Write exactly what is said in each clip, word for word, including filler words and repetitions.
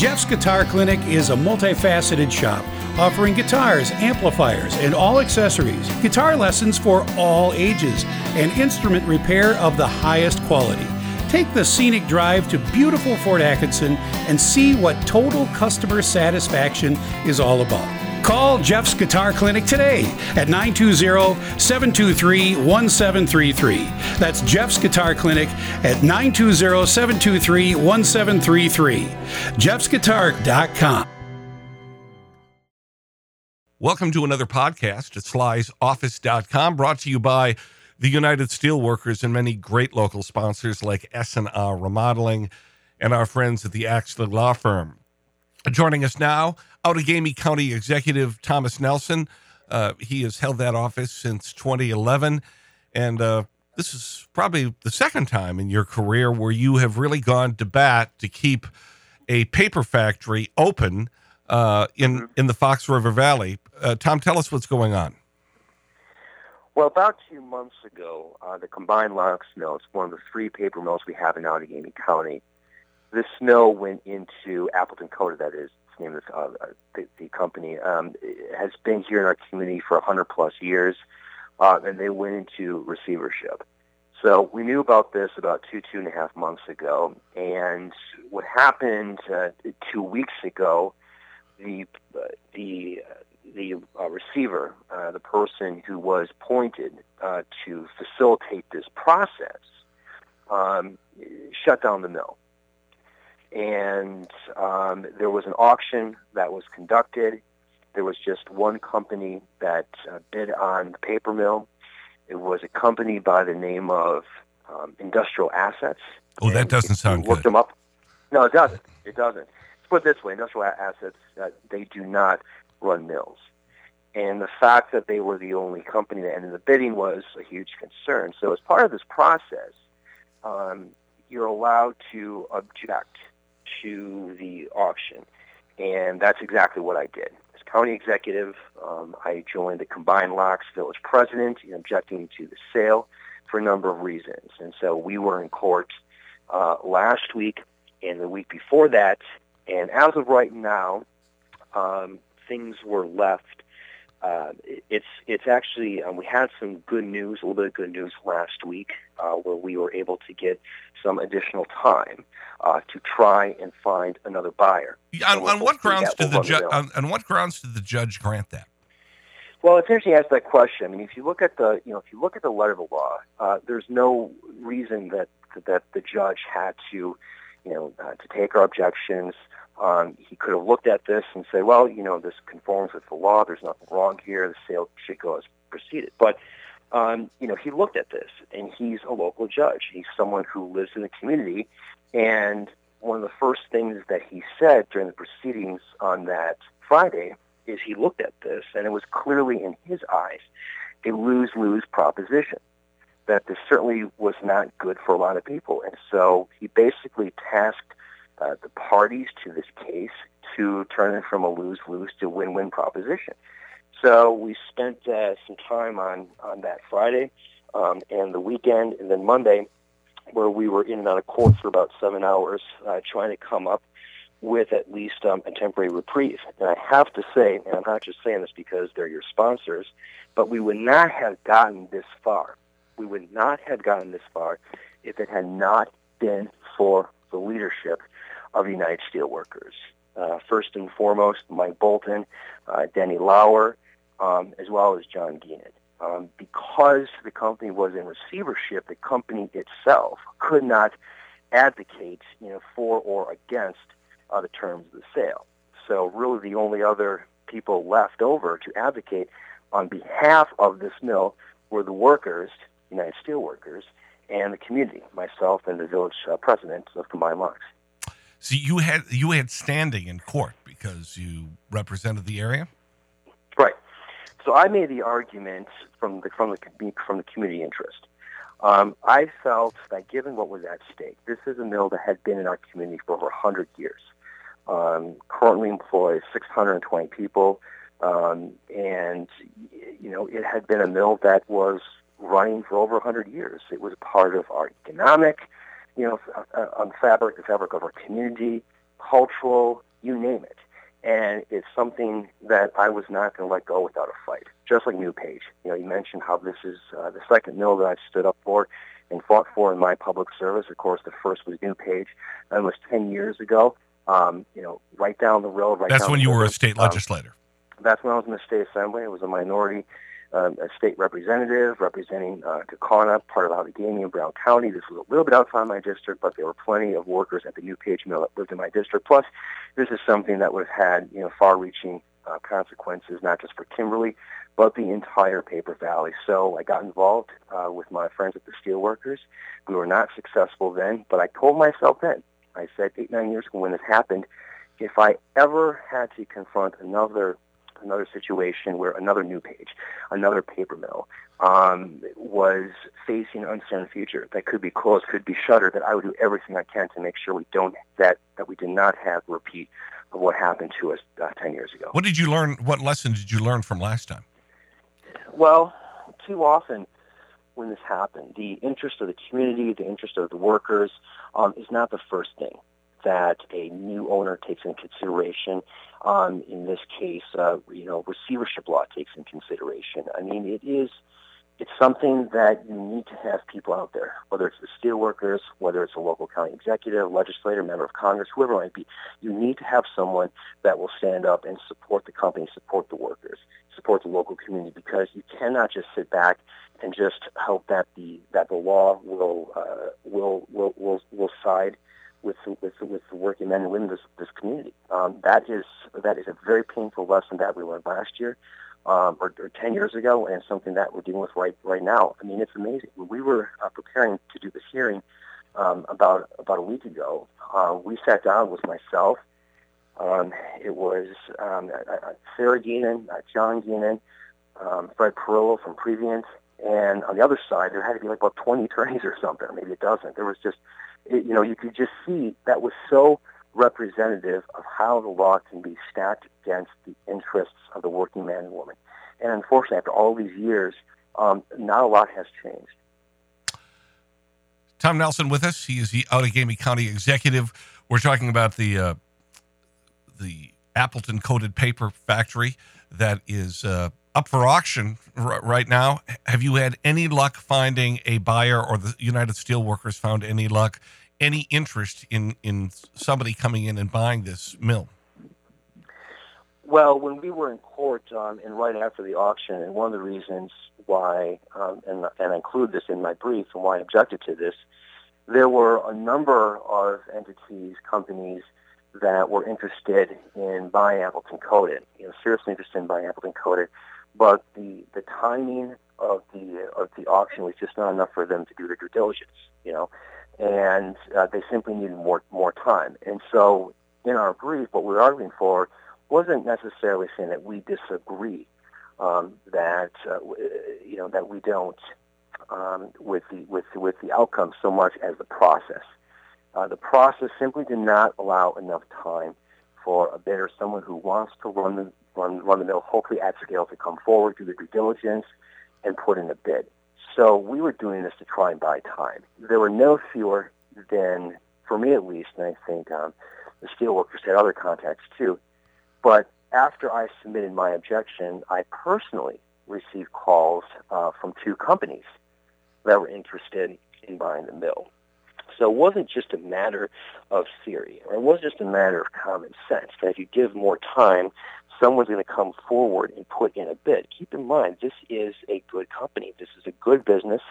Jeff's Guitar Clinic is a multifaceted shop offering guitars, amplifiers, and all accessories, guitar lessons for all ages, and instrument repair of the highest quality. Take the scenic drive to beautiful Fort Atkinson and see what total customer satisfaction is all about. Call Jeff's Guitar Clinic today at nine two zero, seven two three, one seven three three. That's Jeff's Guitar Clinic at nine two zero, seven two three, one seven three three. jeffs guitar dot com. Welcome to another podcast at Sly's Office dot com, brought to you by the United Steelworkers and many great local sponsors like S and R Remodeling and our friends at the Axley Law Firm. Joining us now, Outagamie County Executive Thomas Nelson. Uh, he has held that office since twenty eleven, and uh, this is probably the second time in your career where you have really gone to bat to keep a paper factory open uh, in, in the Fox River Valley. Uh, Tom, tell us what's going on. Well, about two months ago, uh, the Combined Locks Mill, it's one of the three paper mills we have in Outagamie County. This mill went into Appleton Coda, that is the name of the, uh, the, the company. Um, it has been here in our community for one hundred plus years, uh, and they went into receivership. So we knew about this about two, two and a half months ago, and what happened uh, two weeks ago, the uh, the uh, the uh, receiver, uh, the person who was appointed uh, to facilitate this process, um, shut down the mill. And um, there was an auction that was conducted. There was just one company that uh, bid on the paper mill. It was a company by the name of um, Industrial Assets. Oh, that doesn't sound look good. Them up. No, it doesn't. It doesn't. Let's put it this way. Industrial Assets, uh, they do not run mills. And the fact that they were the only company that ended the bidding was a huge concern. So as part of this process, um, you're allowed to object to the auction, and that's exactly what I did. As county executive, um, I joined the Combined Locks Village President in objecting to the sale for a number of reasons. And so we were in court uh, last week and the week before that, and as of right now, um, things were left. Uh, it's it's actually, um, we had some good news, a little bit of good news last week, uh, where we were able to get some additional time uh, to try and find another buyer. On, on what grounds did the judge? On, on what grounds did the judge grant that? Well, it's interesting to ask that question. I mean, if you look at the, you know, if you look at the letter of the law, uh, there's no reason that that the judge had to, you know, uh, to take our objections. Um, he could have looked at this and said, well, you know, this conforms with the law. There's nothing wrong here. The sale should go as proceeded. But, um, you know, he looked at this, and he's a local judge. He's someone who lives in the community. And one of the first things that he said during the proceedings on that Friday is he looked at this, and it was clearly in his eyes a lose-lose proposition, that this certainly was not good for a lot of people. And so he basically tasked Uh, the parties to this case to turn it from a lose-lose to win-win proposition. So we spent uh, some time on, on that Friday um, and the weekend, and then Monday, where we were in and out of court for about seven hours uh, trying to come up with at least um, a temporary reprieve. And I have to say, and I'm not just saying this because they're your sponsors, but we would not have gotten this far. We would not have gotten this far if it had not been for the leadership of the United Steelworkers. Uh, first and foremost, Mike Bolton, uh, Denny Lauer, um, as well as John Geenan. Um, because the company was in receivership, the company itself could not advocate, you know, for or against uh, the terms of the sale. So really the only other people left over to advocate on behalf of this mill were the workers, United Steelworkers, and the community, myself and the village uh, president of Combined Locks. So you had you had standing in court because you represented the area? Right. So I made the argument from the from the from the community interest. Um, I felt that given what was at stake, this is a mill that had been in our community for over one hundred years. Um, currently employs six hundred twenty people, um, and you know it had been a mill that was running for over one hundred years. It was part of our economic, you know, uh, on fabric, the fabric of our community, cultural, you name it. And it's something that I was not going to let go without a fight, just like NewPage. You know, you mentioned how this is uh, the second mill that I've stood up for and fought for in my public service. Of course, the first was NewPage. That was ten years ago, um, you know, right down the road. Right That's down when the you river. were a state Um, legislator. That's when I was in the state assembly. It was a minority um, a state representative representing uh, Kaukauna, part of Allegheny and Brown County. This was a little bit outside my district, but there were plenty of workers at the NewPage mill that lived in my district. Plus, this is something that would have had, you know, far-reaching uh, consequences, not just for Kimberly, but the entire Paper Valley. So I got involved uh, with my friends at the Steelworkers. We were not successful then, but I told myself then, I said eight, nine years ago when this happened, if I ever had to confront another another situation where another NewPage, another paper mill, um, was facing an uncertain future that could be closed, could be shuttered, that I would do everything I can to make sure we don't that that we did not have a repeat of what happened to us uh, ten years ago. What did you learn? What lesson did you learn from last time? Well, too often when this happened, the interest of the community, the interest of the workers, um, is not the first thing that a new owner takes into consideration. Um, in this case, uh, you know, receivership law takes into consideration. I mean, it is, it's something that you need to have people out there, whether it's the steelworkers, whether it's a local county executive, legislator, member of Congress, whoever it might be. You need to have someone that will stand up and support the company, support the workers, support the local community, because you cannot just sit back and just hope that the that the law will uh, will will will will side with the, with the, with the working men and women of this, this community. Um, that is that is a very painful lesson that we learned last year, um, or, or ten years ago, and something that we're dealing with right right now. I mean, it's amazing. When we were uh, preparing to do this hearing um, about about a week ago, uh, we sat down with myself. Um, it was um, uh, Sarah Geenan, uh, John Geenan, um, Fred Perillo from Previent, and on the other side, there had to be like about twenty attorneys or something, or maybe a dozen. There was just, it, you know, you could just see that was so representative of how the law can be stacked against the interests of the working man and woman. And unfortunately, after all these years, um, not a lot has changed. Tom Nelson with us. He is the Allegheny County Executive. We're talking about the uh, the Appleton coated paper factory that is uh, up for auction r- right now. Have you had any luck finding a buyer, or the United Steelworkers found any luck, any interest in, in somebody coming in and buying this mill? Well, when we were in court um, and right after the auction, and one of the reasons why, um, and, and I include this in my brief and why I objected to this, there were a number of entities, companies that were interested in buying Appleton coated, you know, seriously interested in buying Appleton coated, but the, the timing of the of the auction was just not enough for them to do their due diligence, you know, and uh, they simply needed more more time. And so, in our brief, what we were arguing for wasn't necessarily saying that we disagree, um, that uh, you know that we don't um, with the with with the outcome so much as the process. Uh, the process simply did not allow enough time for a bidder, someone who wants to run the run run the mill, hopefully at scale, to come forward, do the due diligence, and put in a bid. So we were doing this to try and buy time. There were no fewer than, for me at least, and I think um, the steelworkers had other contacts too. But after I submitted my objection, I personally received calls uh, from two companies that were interested in buying the mill. So it wasn't just a matter of theory, or it wasn't just a matter of common sense, that if you give more time, someone's going to come forward and put in a bid. Keep in mind, this is a good company. This is a good business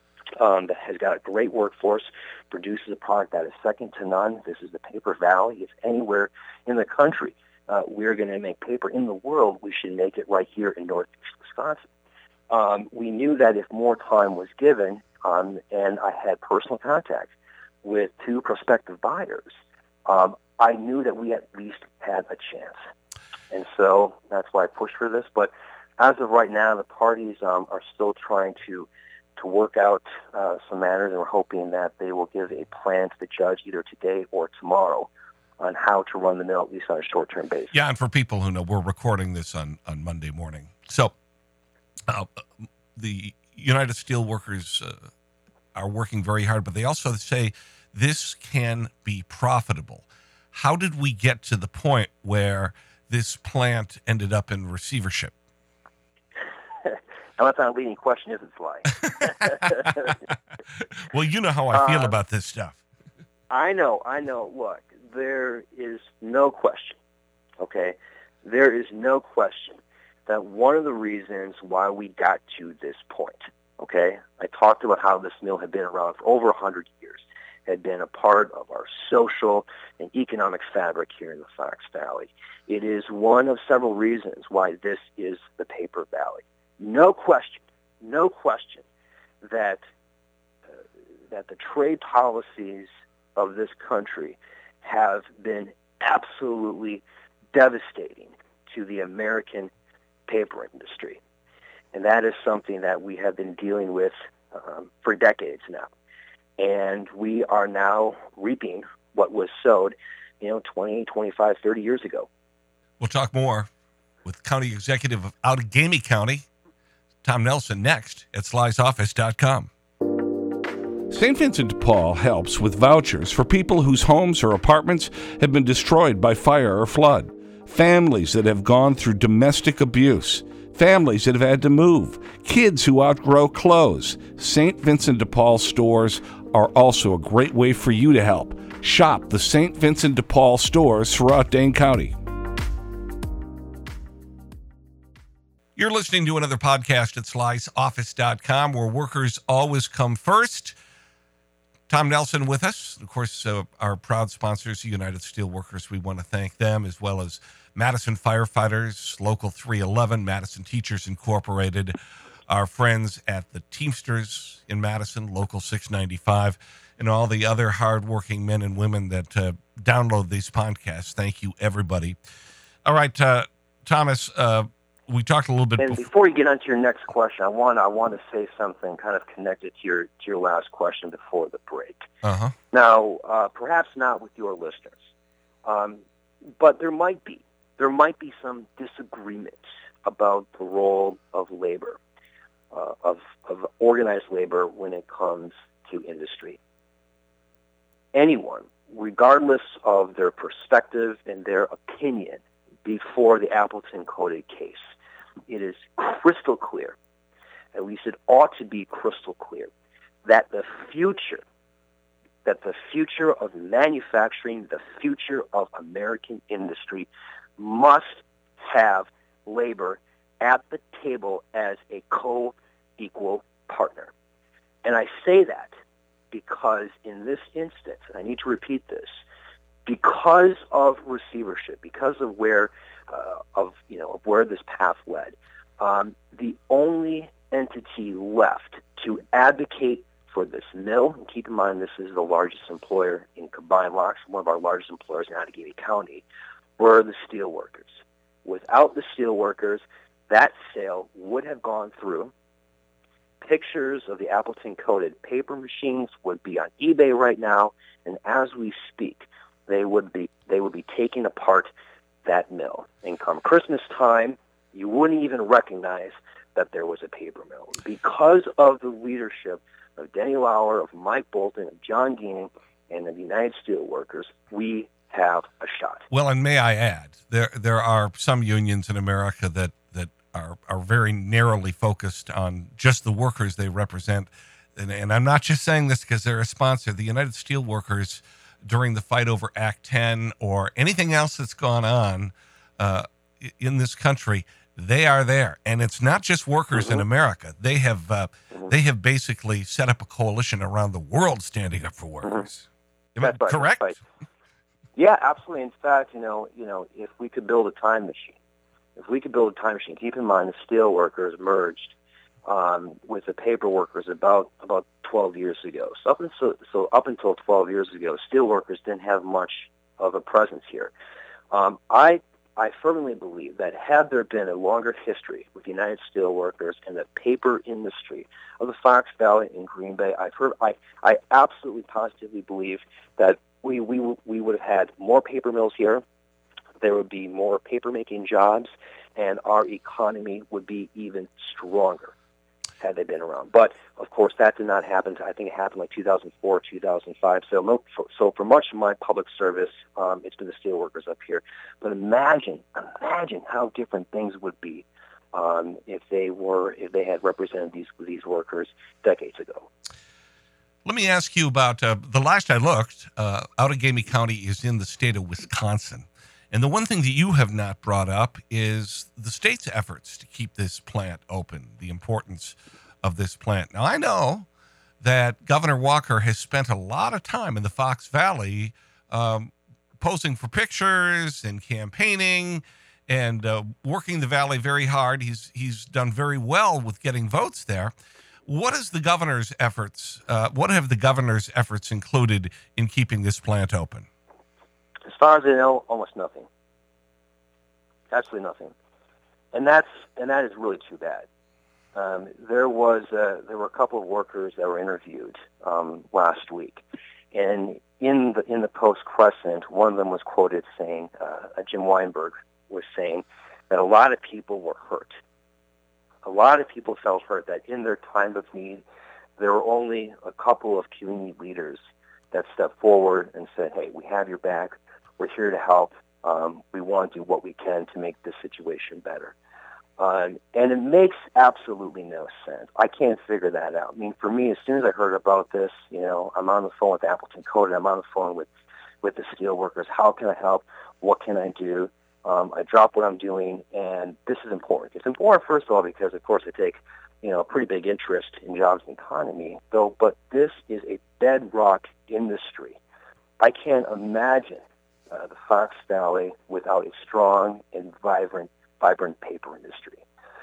um, that has got a great workforce, produces a product that is second to none. This is the Paper Valley. If anywhere in the country uh, we're going to make paper in the world, we should make it right here in northeast Wisconsin. Um, we knew that if more time was given, um, and I had personal contact with two prospective buyers, um, I knew that we at least had a chance. And so that's why I pushed for this. But as of right now, the parties um, are still trying to to work out uh, some matters, and we're hoping that they will give a plan to the judge either today or tomorrow on how to run the mill, at least on a short-term basis. Yeah, and for people who know, we're recording this on, on Monday morning. So uh, the United Steelworkers uh, are working very hard, but they also say this can be profitable. how did we get to the point where this plant ended up in receivership? Now, that's not a leading question, is it, Sly? Well, you know how I feel uh, about this stuff. I know, I know. Look, there is no question, okay? There is no question that one of the reasons why we got to this point, okay? I talked about how this mill had been around for over one hundred years, had been a part of our social and economic fabric here in the Fox Valley. It is one of several reasons why this is the Paper Valley. No question, no question that uh, that the trade policies of this country have been absolutely devastating to the American paper industry. And that is something that we have been dealing with um, for decades now. And we are now reaping what was sowed, you know, twenty, twenty-five, thirty years ago. We'll talk more with County Executive of Outagamie County, Tom Nelson, next at Sly's Office dot com. Saint Vincent de Paul helps with vouchers for people whose homes or apartments have been destroyed by fire or flood, families that have gone through domestic abuse, families that have had to move, kids who outgrow clothes. Saint Vincent de Paul stores are also a great way for you to help. Shop the Saint Vincent de Paul stores throughout Dane County. You're listening to another podcast at Sly's Office dot com, where workers always come first. Tom Nelson with us. Of course, uh, our proud sponsors, the United Steelworkers. We want to thank them, as well as Madison Firefighters, Local three eleven, Madison Teachers Incorporated, our friends at the Teamsters in Madison, Local six ninety-five, and all the other hardworking men and women that uh, download these podcasts. Thank you, everybody. All right, uh, Thomas, uh, we talked a little bit. And before, before you get on to your next question, I want I want to say something kind of connected to your to your last question before the break. Uh-huh. Now, uh, perhaps not with your listeners, um, but there might be there might be some disagreement about the role of labor, uh, of of organized labor when it comes to industry. Anyone, regardless of their perspective and their opinion, before the Appleton-Coated case, it is crystal clear, at least it ought to be crystal clear, that the future, that the future of manufacturing, the future of American industry must have labor at the table as a co-equal partner. And I say that because in this instance, and I need to repeat this, because of receivership, because of where, uh, of you know, of where this path led, um, the only entity left to advocate for this mill, and keep in mind this is the largest employer in combined locks, one of our largest employers in Outagamie County, were the steelworkers. Without the steelworkers, that sale would have gone through. Pictures of the Appleton-Coated paper machines would be on eBay right now, and as we speak, they would be they would be taking apart that mill. And come Christmas time, you wouldn't even recognize that there was a paper mill. Because of the leadership of Denny Lauer, of Mike Bolton, of John Geenan, and of the United Steelworkers, we have a shot. Well, and may I add, there there are some unions in America that, that are, are very narrowly focused on just the workers they represent. And, and I'm not just saying this because they're a sponsor. The United Steelworkers, during the fight over Act ten or anything else that's gone on uh, in this country, they are there. And it's not just workers mm-hmm. in America. They have uh, mm-hmm. they have basically set up a coalition around the world standing up for workers. Mm-hmm. Am I right, correct? Right. Yeah, absolutely. In fact, you know, you know, if we could build a time machine, if we could build a time machine, keep in mind the steel workers merged um, with the paper workers about about twelve years ago. So up until so up until twelve years ago, steel workers didn't have much of a presence here. Um, I I firmly believe that had there been a longer history with the United Steelworkers and the paper industry of the Fox Valley and Green Bay, I've heard I I absolutely positively believe that we we we would have had more paper mills here. There would be more paper making jobs, and our economy would be even stronger had they been around. But Of course, that did not happen. I think it happened like two thousand four, two thousand five. So, no, for, so for much of my public service, um, it's been the steelworkers up here. But imagine, imagine how different things would be um, if they were, if they had represented these these workers decades ago. Let me ask you about uh, the last I looked. Uh, Outagamie County is in the state of Wisconsin. And the one thing that you have not brought up is the state's efforts to keep this plant open, the importance of this plant. Now, I know that Governor Walker has spent a lot of time in the Fox Valley um, posing for pictures and campaigning and uh, working the valley very hard. He's, he's done very well with getting votes there. What is the governor's efforts? Uh, what have the governor's efforts included in keeping this plant open? As far as I know, almost nothing. Absolutely nothing, and that's and that is really too bad. Um, there was uh, there were a couple of workers that were interviewed um, last week, and in the in the Post Crescent, one of them was quoted saying, uh, Jim Weinberg was saying that a lot of people were hurt. A lot of people felt hurt that in their time of need, there were only a couple of community leaders that stepped forward and said, "Hey, we have your back. We're here to help. Um, we want to do what we can to make this situation better." Um, and it makes absolutely no sense. I can't figure that out. I mean, for me, as soon as I heard about this, you know, I'm on the phone with Appleton Coated. I'm on the phone with, with the steelworkers. How can I help? What can I do? Um, I drop what I'm doing, and this is important. It's important, first of all, because, of course, I take, you know, a pretty big interest in jobs and economy, though, but this is a bedrock industry. I can't imagine uh, the Fox Valley without a strong and vibrant, vibrant paper industry.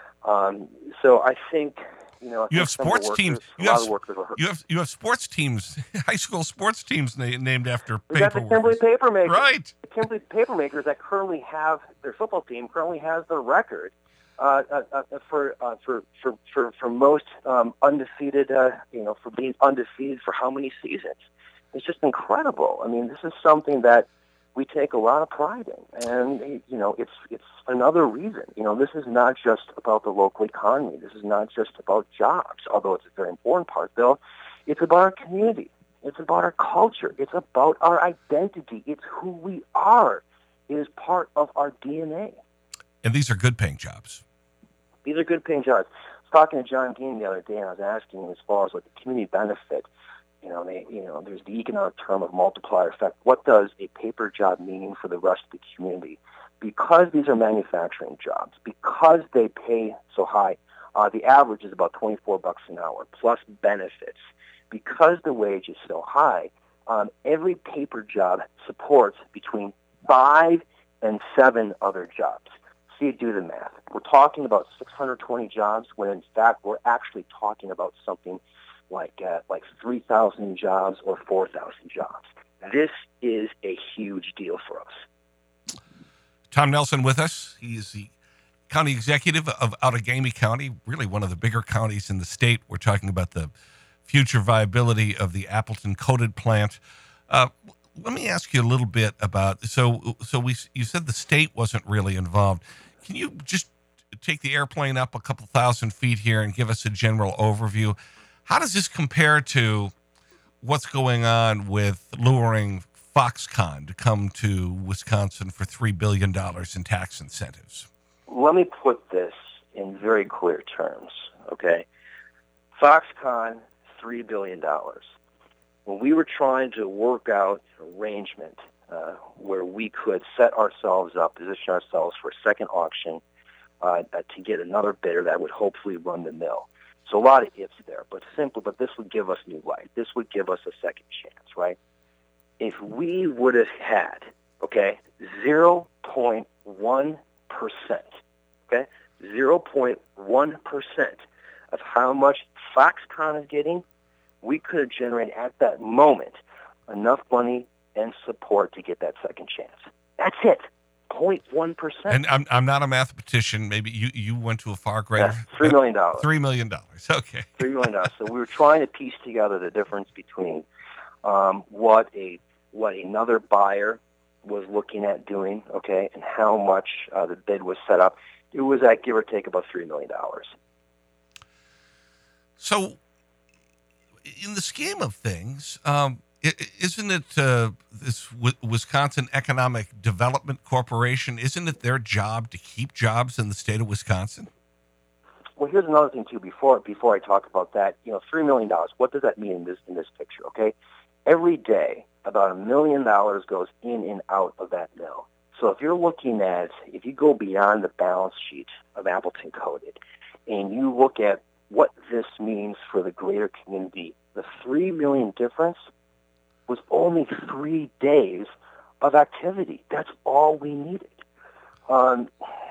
Um, so I think, you know, I you think have sports workers, teams. A You lot have, of workers were hurt. you have you have sports teams, high school sports teams na- named after We got paper the Kimberly workers. Paper Makers. Right. The Kimberly Paper Makers that currently have their football team currently has the record uh, uh, uh, for, uh, for for for for most um, undefeated. Uh, you know, for being undefeated for how many seasons? It's just incredible. I mean, this is something that we take a lot of pride in, and you know, it's it's another reason. You know, this is not just about the local economy. This is not just about jobs, although it's a very important part. Though, it's about our community. It's about our culture. It's about our identity. It's who we are. It is part of our D N A. And these are good-paying jobs. These are good-paying jobs. I was talking to John Dean the other day, and I was asking him as far as what the community benefit. You know, they, you know, there's the economic term of multiplier effect. What does a paper job mean for the rest of the community? Because these are manufacturing jobs, because they pay so high, uh, the average is about twenty-four bucks an hour plus benefits. Because the wage is so high, um, every paper job supports between five and seven other jobs. So you do the math. We're talking about six hundred twenty jobs when, in fact, we're actually talking about something like uh, like three thousand jobs or four thousand jobs. This is a huge deal for us. Tom Nelson with us. He is the county executive of Outagamie County, really one of the bigger counties in the state. We're talking about the future viability of the Appleton Coated plant. Uh, let me ask you a little bit about, so so we you said the state wasn't really involved. Can you just take the airplane up a couple thousand feet here and give us a general overview? How does this compare to what's going on with luring Foxconn to come to Wisconsin for three billion dollars in tax incentives? Let me put this in very clear terms, okay? Foxconn, three billion dollars. When we were trying to work out an arrangement uh, where we could set ourselves up, position ourselves for a second auction uh, uh, to get another bidder that would hopefully run the mill. So a lot of ifs there, but simple, but this would give us new life. This would give us a second chance, right? If we would have had, okay, zero point one percent, okay, zero point one percent of how much Foxconn is getting, we could have generated at that moment enough money and support to get that second chance. That's it. zero point one percent. And I'm I'm not a mathematician. Maybe you, you went to a far greater. Yes, three million dollars. Three million dollars. Okay. Three million dollars. So we were trying to piece together the difference between um, what a what another buyer was looking at doing, okay, and how much uh, the bid was set up. It was at give or take about three million dollars. So in the scheme of things, um, i- i- isn't it uh, this Wi- Wisconsin Economic Development Corporation? Isn't it their job to keep jobs in the state of Wisconsin? Well, here's another thing too. Before before I talk about that, you know, three million dollars. What does that mean in this in this picture? Okay, every day about a million dollars goes in and out of that mill. So if you're looking at, if you go beyond the balance sheet of Appleton Coated, and you look at what this means for the greater community, the three million difference was only three days of activity. That's all we needed. Um,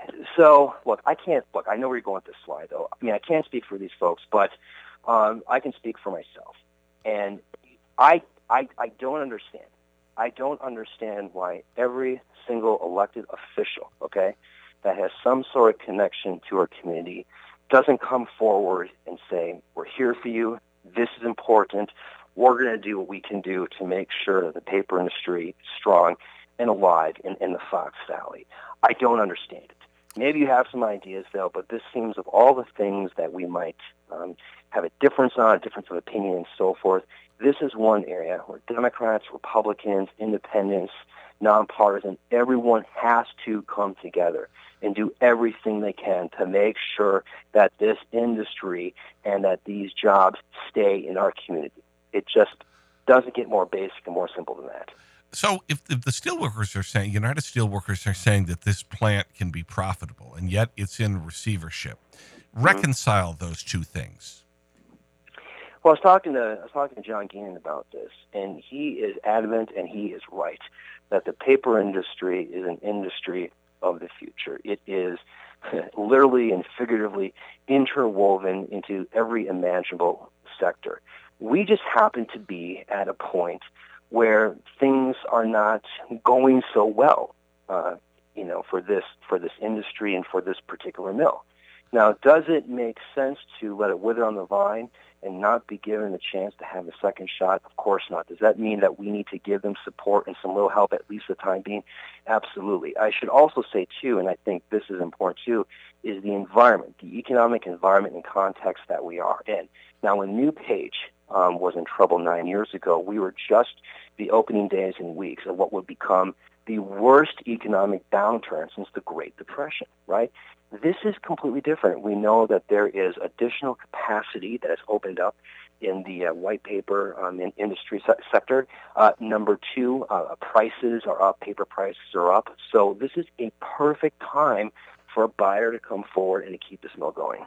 so look, I can't look. I know where you're going with this slide, though. I mean, I can't speak for these folks, but um, I can speak for myself, and I, I, I don't understand. I don't understand why every single elected official, okay, that has some sort of connection to our community doesn't come forward and say, we're here for you, this is important, we're going to do what we can do to make sure that the paper industry is strong and alive in, in the Fox Valley. I don't understand it. Maybe you have some ideas, though, but this seems of all the things that we might um, have a difference on, a difference of opinion and so forth, this is one area where Democrats, Republicans, independents, nonpartisan, everyone has to come together and do everything they can to make sure that this industry and that these jobs stay in our community. It just doesn't get more basic and more simple than that. So if, if the steelworkers are saying, United Steelworkers are saying that this plant can be profitable, and yet it's in receivership, mm-hmm. reconcile those two things. Well, I was talking to I was talking to John Geenan about this, and he is adamant, and he is right, that the paper industry is an industry of the future. It is literally and figuratively interwoven into every imaginable sector. We just happen to be at a point where things are not going so well, uh, you know, for this for this industry and for this particular mill. Now, does it make sense to let it wither on the vine and not be given the chance to have a second shot? Of course not. Does that mean that we need to give them support and some little help at least for the time being? Absolutely. I should also say, too, and I think this is important, too, is the environment, the economic environment and context that we are in. Now, when New Page um, was in trouble nine years ago, we were just the opening days and weeks of what would become the worst economic downturn since the Great Depression, right? This is completely different. We know that there is additional capacity that has opened up in the uh, white paper um, in industry se- sector. Uh, number two, uh, prices are up, paper prices are up. So this is a perfect time for a buyer to come forward and to keep this mill going.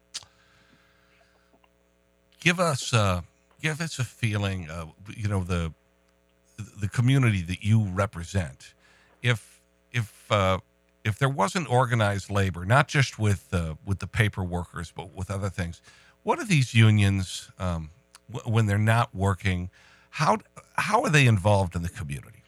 Give us, uh, give us a feeling, uh, you know, the the community that you represent. If if uh, if there wasn't organized labor, not just with uh, with the paper workers, but with other things, what are these unions um, w- when they're not working? How how are they involved in the community?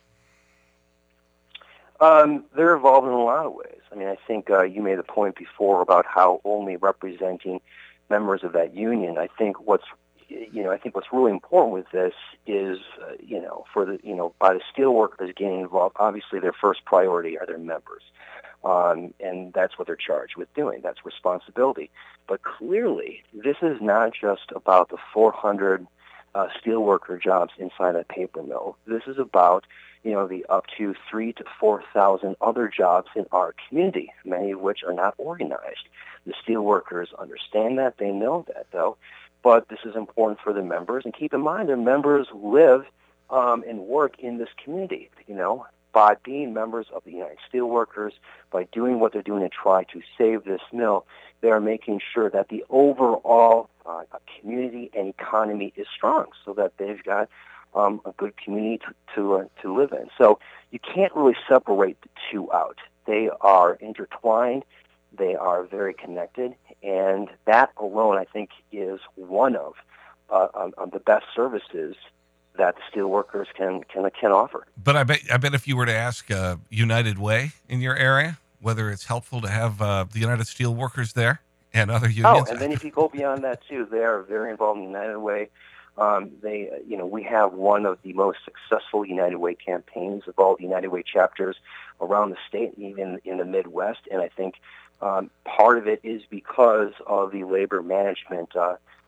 Um, they're involved in a lot of ways. I mean, I think uh, you made a point before about how only representing members of that union. I think what's you know, I think what's really important with this is, uh, you know, for the, you know, by the steelworkers getting involved, obviously their first priority are their members. Um, and that's what they're charged with doing. That's responsibility. But clearly, this is not just about the four hundred uh, steelworker jobs inside a paper mill. This is about, you know, the up to three to four thousand other jobs in our community, many of which are not organized. The steelworkers understand that. They know that, though. But this is important for the members. And keep in mind, their members live um, and work in this community, you know, by being members of the United Steelworkers, by doing what they're doing to try to save this mill. They are making sure that the overall uh, community and economy is strong so that they've got um, a good community to to, uh, to live in. So you can't really separate the two out. They are intertwined. They are very connected, and that alone, I think, is one of, uh, um, of the best services that the steelworkers can can can offer. But I bet I bet if you were to ask uh, United Way in your area whether it's helpful to have uh, the United Steelworkers there and other unions. Oh, and then if you go beyond that too, they are very involved in United Way. Um, they, uh, you know, we have one of the most successful United Way campaigns of all the United Way chapters around the state, even in the Midwest, and I think. Um, part of it is because of the labor management uh,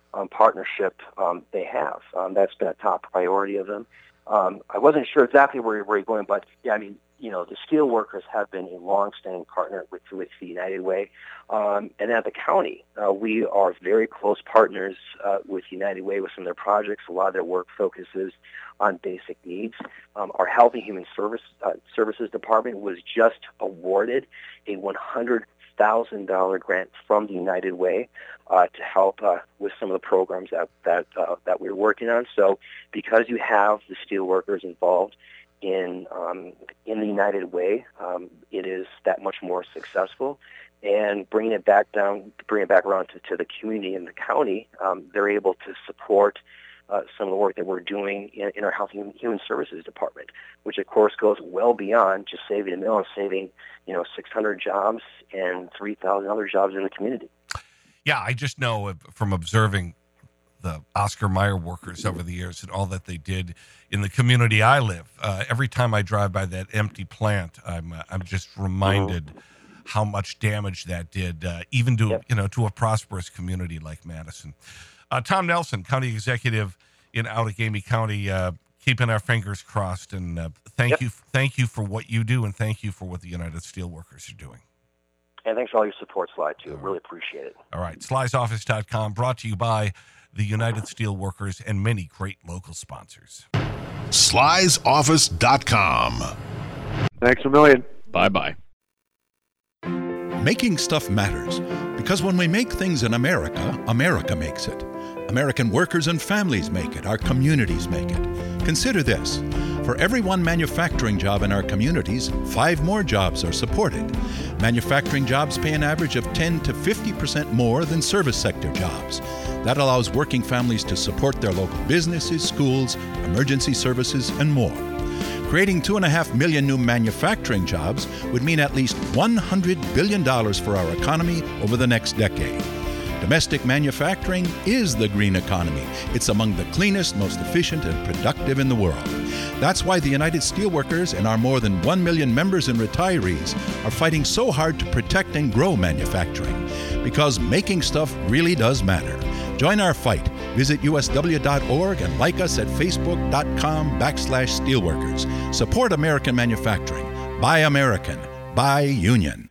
um, partnership um, they have. Um, that's been a top priority of them. Um, I wasn't sure exactly where, where you're going, but yeah, I mean, you know, the steelworkers have been a long-standing partner with, with the United Way. Um, and at the county, uh, we are very close partners uh, with United Way with some of their projects. A lot of their work focuses on basic needs. Um, our Health and Human Service, uh, Services Department was just awarded a one hundred thousand dollars grant from the United Way uh, to help uh, with some of the programs that that uh, that we're working on. So because you have the steelworkers involved in um, in the United Way, um, it is that much more successful. And bringing it back down, bring it back around to, to the community and the county, um, they're able to support uh, some of the work that we're doing in, in our Health and Human Services Department, which of course goes well beyond just saving a mill and saving, you know, six hundred jobs and three thousand other jobs in the community. Yeah, I just know from observing the Oscar Mayer workers over the years and all that they did in the community I live. Uh, every time I drive by that empty plant, I'm uh, I'm just reminded mm-hmm. how much damage that did, uh, even to yep. you know to a prosperous community like Madison. Uh, Tom Nelson, County Executive in Outagamie County, uh, keeping our fingers crossed, and uh, thank yep. you, thank you for what you do, and thank you for what the United Steelworkers are doing. And thanks for all your support, Sly, too. Really appreciate it. All right, Sly's Office dot com, brought to you by the United Steelworkers and many great local sponsors. Sly's Office dot com. Thanks a million. Bye-bye. Making stuff matters, because when we make things in America, America makes it. American workers and families make it. Our communities make it. Consider this. For every one manufacturing job in our communities, five more jobs are supported. Manufacturing jobs pay an average of ten to fifty percent more than service sector jobs. That allows working families to support their local businesses, schools, emergency services, and more. Creating two and a half million new manufacturing jobs would mean at least one hundred billion dollars for our economy over the next decade. Domestic manufacturing is the green economy. It's among the cleanest, most efficient, and productive in the world. That's why the United Steelworkers and our more than one million members and retirees are fighting so hard to protect and grow manufacturing. Because making stuff really does matter. Join our fight. Visit U S W dot org and like us at Facebook.com backslash Steelworkers. Support American manufacturing. Buy American. Buy Union.